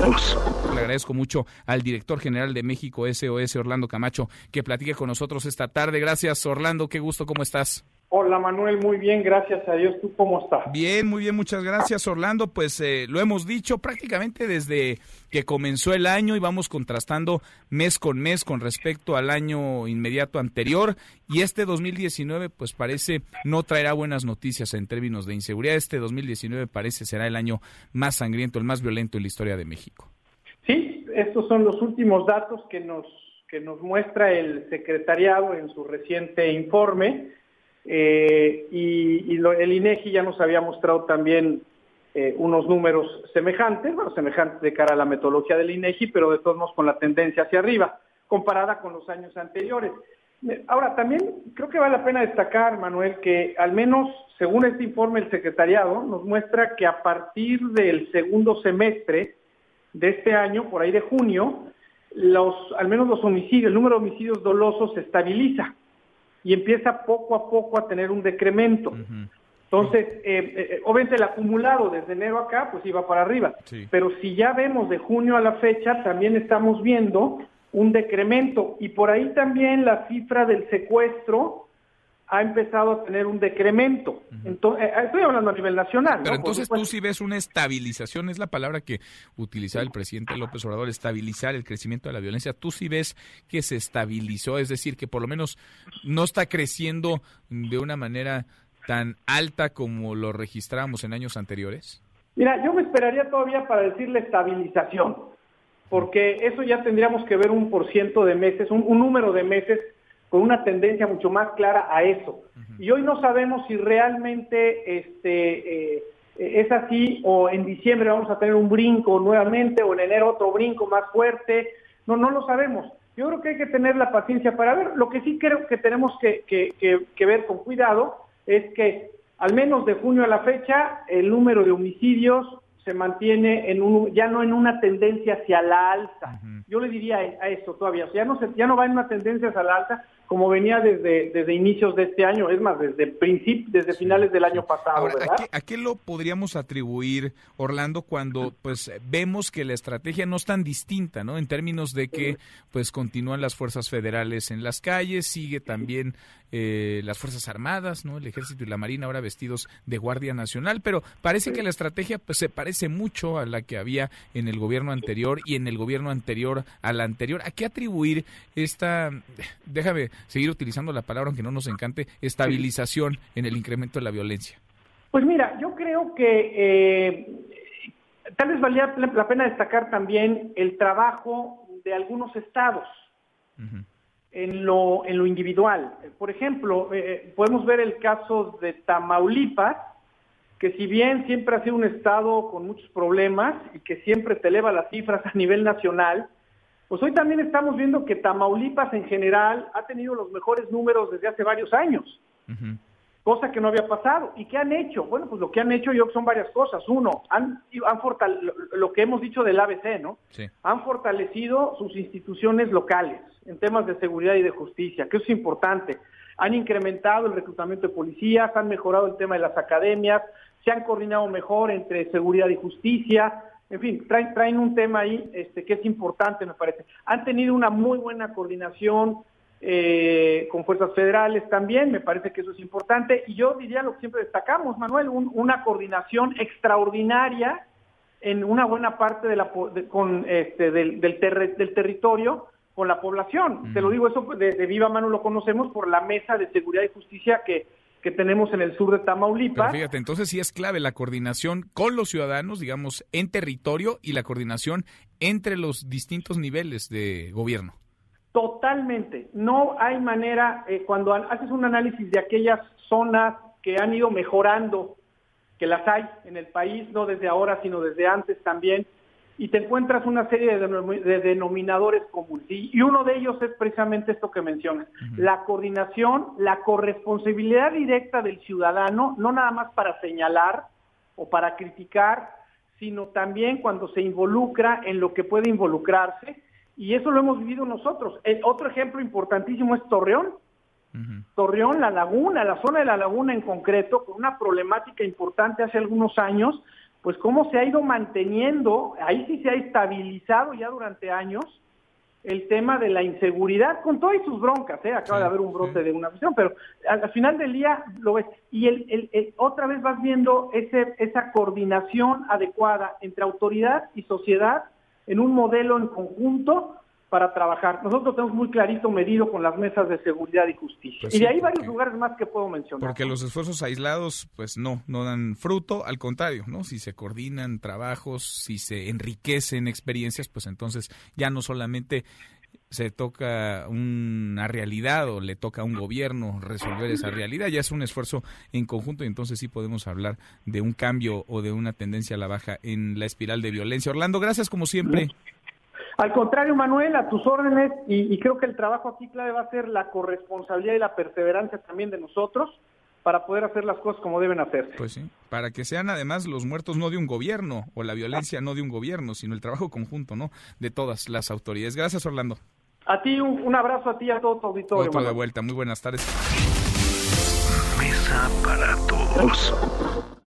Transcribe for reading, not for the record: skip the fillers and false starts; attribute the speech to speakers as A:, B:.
A: todos.
B: Le agradezco mucho al director general de México SOS, Orlando Camacho, que platique con nosotros esta tarde. Gracias, Orlando, qué gusto, ¿cómo estás?
C: Hola, Manuel, muy bien, gracias a Dios. ¿Tú cómo estás?
B: Bien, muy bien, muchas gracias, Orlando. Pues lo hemos dicho prácticamente desde que comenzó el año y vamos contrastando mes con mes con respecto al año inmediato anterior, y este 2019 pues parece no traerá buenas noticias en términos de inseguridad. Este 2019 parece será el año más sangriento, el más violento en la historia de México. Sí,
C: estos son los últimos datos que nos muestra el secretariado en su reciente informe. El INEGI ya nos había mostrado también unos números semejantes de cara a la metodología del INEGI, pero de todos modos con la tendencia hacia arriba, comparada con los años anteriores. Ahora, también creo que vale la pena destacar, Manuel, que al menos según este informe el secretariado nos muestra que a partir del segundo semestre de este año, por ahí de junio, al menos los homicidios, el número de homicidios dolosos se estabiliza y empieza poco a poco a tener un decremento. Uh-huh. Entonces, obviamente el acumulado desde enero acá, pues iba para arriba. Sí. Pero si ya vemos de junio a la fecha, también estamos viendo un decremento. Y por ahí también la cifra del secuestro ha empezado a tener un decremento. Uh-huh. Entonces, estoy hablando a nivel nacional.
B: Pero ¿no? Entonces tú sí ves una estabilización, es la palabra que utilizaba el presidente López Obrador, estabilizar el crecimiento de la violencia. ¿Tú sí ves que se estabilizó? Es decir, que por lo menos no está creciendo de una manera tan alta como lo registrábamos en años anteriores.
C: Mira, yo me esperaría todavía para decirle estabilización, porque eso ya tendríamos que ver un % de meses, un número de meses con una tendencia mucho más clara a eso. Uh-huh. Y hoy no sabemos si realmente es así, o en diciembre vamos a tener un brinco nuevamente, o en enero otro brinco más fuerte. No lo sabemos. Yo creo que hay que tener la paciencia para ver. Lo que sí creo que tenemos que ver con cuidado es que al menos de junio a la fecha el número de homicidios se mantiene ya no en una tendencia hacia la alza. Uh-huh. Yo le diría a eso todavía, o sea, ya no va en una tendencia hacia la alza como venía desde inicios de este año, es más, desde finales del año pasado.
B: Ahora,
C: ¿verdad?
B: ¿a qué lo podríamos atribuir, Orlando, cuando pues vemos que la estrategia no es tan distinta, ¿no? En términos de que pues continúan las fuerzas federales en las calles, sigue también las Fuerzas Armadas, ¿no? El Ejército y la Marina ahora vestidos de Guardia Nacional, pero parece que la estrategia pues se parece mucho a la que había en el gobierno anterior y en el gobierno anterior al anterior. ¿A qué atribuir esta, déjame seguir utilizando la palabra aunque no nos encante, estabilización en el incremento de la violencia?
C: Pues mira, yo creo que tal vez valía la pena destacar también el trabajo de algunos estados. Uh-huh. En lo individual. Por ejemplo, podemos ver el caso de Tamaulipas, que si bien siempre ha sido un estado con muchos problemas y que siempre te eleva las cifras a nivel nacional, pues hoy también estamos viendo que Tamaulipas en general ha tenido los mejores números desde hace varios años. Uh-huh. Cosa que no había pasado. ¿Y qué han hecho? Bueno, pues lo que han hecho yo creo que son varias cosas. Uno, han lo que hemos dicho del ABC, ¿no? Sí. Han fortalecido sus instituciones locales en temas de seguridad y de justicia, que eso es importante. Han incrementado el reclutamiento de policías, han mejorado el tema de las academias, se han coordinado mejor entre seguridad y justicia. En fin, traen un tema ahí que es importante, me parece. Han tenido una muy buena coordinación con fuerzas federales también, me parece que eso es importante, y yo diría lo que siempre destacamos, Manuel, una coordinación extraordinaria en una buena parte del territorio con la población. Te lo digo, eso de viva mano lo conocemos por la Mesa de Seguridad y Justicia que tenemos en el sur de Tamaulipas.
B: Pero fíjate, entonces sí es clave la coordinación con los ciudadanos, digamos, en territorio, y la coordinación entre los distintos niveles de gobierno.
C: Totalmente. No hay manera, cuando haces un análisis de aquellas zonas que han ido mejorando, que las hay en el país, no desde ahora, sino desde antes también, y te encuentras una serie de denominadores comunes. Y uno de ellos es precisamente esto que mencionas, uh-huh. La coordinación, la corresponsabilidad directa del ciudadano, no nada más para señalar o para criticar, sino también cuando se involucra en lo que puede involucrarse. Y eso lo hemos vivido nosotros. Otro ejemplo importantísimo es Torreón. Uh-huh. Torreón, la zona de la laguna en concreto, con una problemática importante hace algunos años, pues cómo se ha ido manteniendo, ahí sí se ha estabilizado ya durante años el tema de la inseguridad, con todas sus broncas, acaba de haber un brote de una cuestión, pero al final del día lo ves, y otra vez vas viendo esa coordinación adecuada entre autoridad y sociedad en un modelo en conjunto para trabajar. Nosotros tenemos muy clarito medido con las mesas de seguridad y justicia. Pues y de ahí varios lugares más que puedo mencionar.
B: Porque los esfuerzos aislados, pues no dan fruto, al contrario, ¿no? Si se coordinan trabajos, si se enriquecen experiencias, pues entonces ya no solamente se toca una realidad o le toca a un gobierno resolver esa realidad, ya es un esfuerzo en conjunto y entonces sí podemos hablar de un cambio o de una tendencia a la baja en la espiral de violencia. Orlando, gracias como siempre.
C: Al contrario, Manuel, a tus órdenes, y creo que el trabajo aquí clave va a ser la corresponsabilidad y la perseverancia también de nosotros para poder hacer las cosas como deben hacerse.
B: Pues sí, para que sean además los muertos no de un gobierno o la violencia no de un gobierno, sino el trabajo conjunto, ¿no?, de todas las autoridades. Gracias, Orlando.
C: A ti, un abrazo a ti y a todo tu auditorio.
B: Otro de vuelta, muy buenas tardes.
A: Mesa para todos.